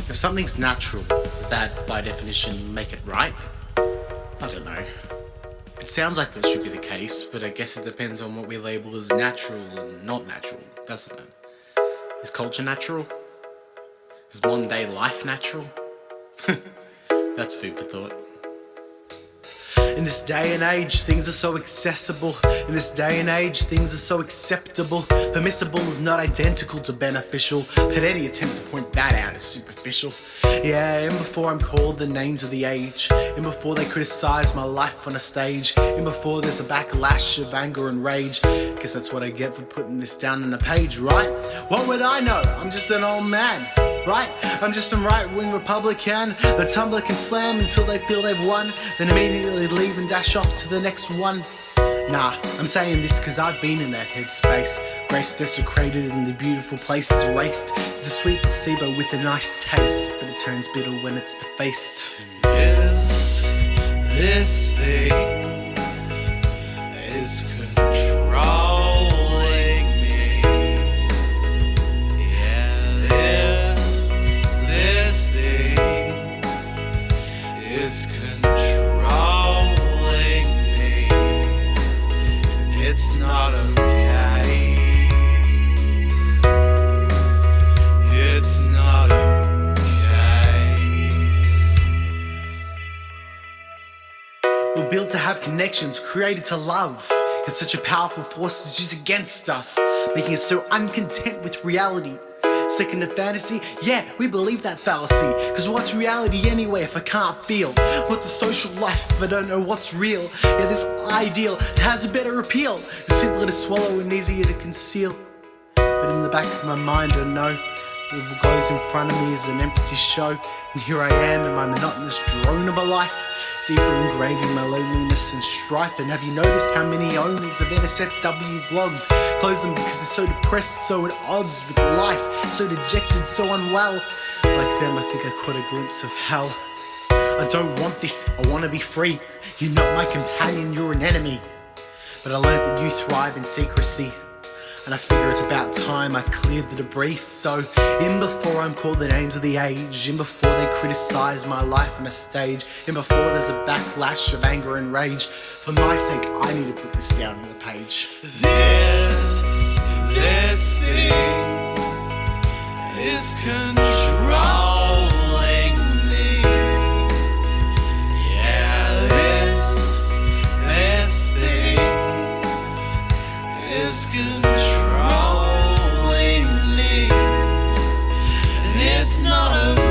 If something's natural, does that by definition make it right? I don't know. It sounds like that should be the case, but I guess it depends on what we label as natural and not natural, doesn't it? Is culture natural? Is modern day life natural? That's food for thought. In this day and age, things are so accessible. In this day and age, things are so acceptable. Permissible is not identical to beneficial, but any attempt to point that out is superficial. Yeah, and before I'm called the names of the age, and before they criticize my life on a stage, and before there's a backlash of anger and rage, guess that's what I get for putting this down on a page, right? What would I know? I'm just an old man, right? I'm just some right-wing Republican. The Tumblr can slam until they feel they've won, then immediately leave and dash off to the next one. Nah, I'm saying this cause I've been in that headspace. Grace desecrated and the beautiful place is erased. It's a sweet placebo with a nice taste, but it turns bitter when it's defaced. Is this thing is controlling me? Yeah, this thing is controlling me. It's not okay. It's not okay. We're built to have connections, created to love. Yet such a powerful force is used against us, making us so uncontent with reality. Second to fantasy? Yeah, we believe that fallacy. Cause what's reality anyway if I can't feel? What's a social life if I don't know what's real? Yeah, this ideal, it has a better appeal. It's simpler to swallow and easier to conceal. But in the back of my mind I know what goes in front of me is an empty show. And here I am in my monotonous drone of a life, deeper engraving my loneliness and strife. And have you noticed how many owners of NSFW blogs close them because they're so depressed, so at odds with life, so dejected, so unwell? Like them, I think I caught a glimpse of hell. I don't want this, I want to be free. You're not my companion, you're an enemy. But I learned that you thrive in secrecy, and I figure it's about time I cleared the debris. So in before I'm called the names of the age, in before they criticize my life on a stage, in before there's a backlash of anger and rage, for my sake I need to put this down on the page. This thing is controlling me. Yeah, this thing is controlling me. And it's not a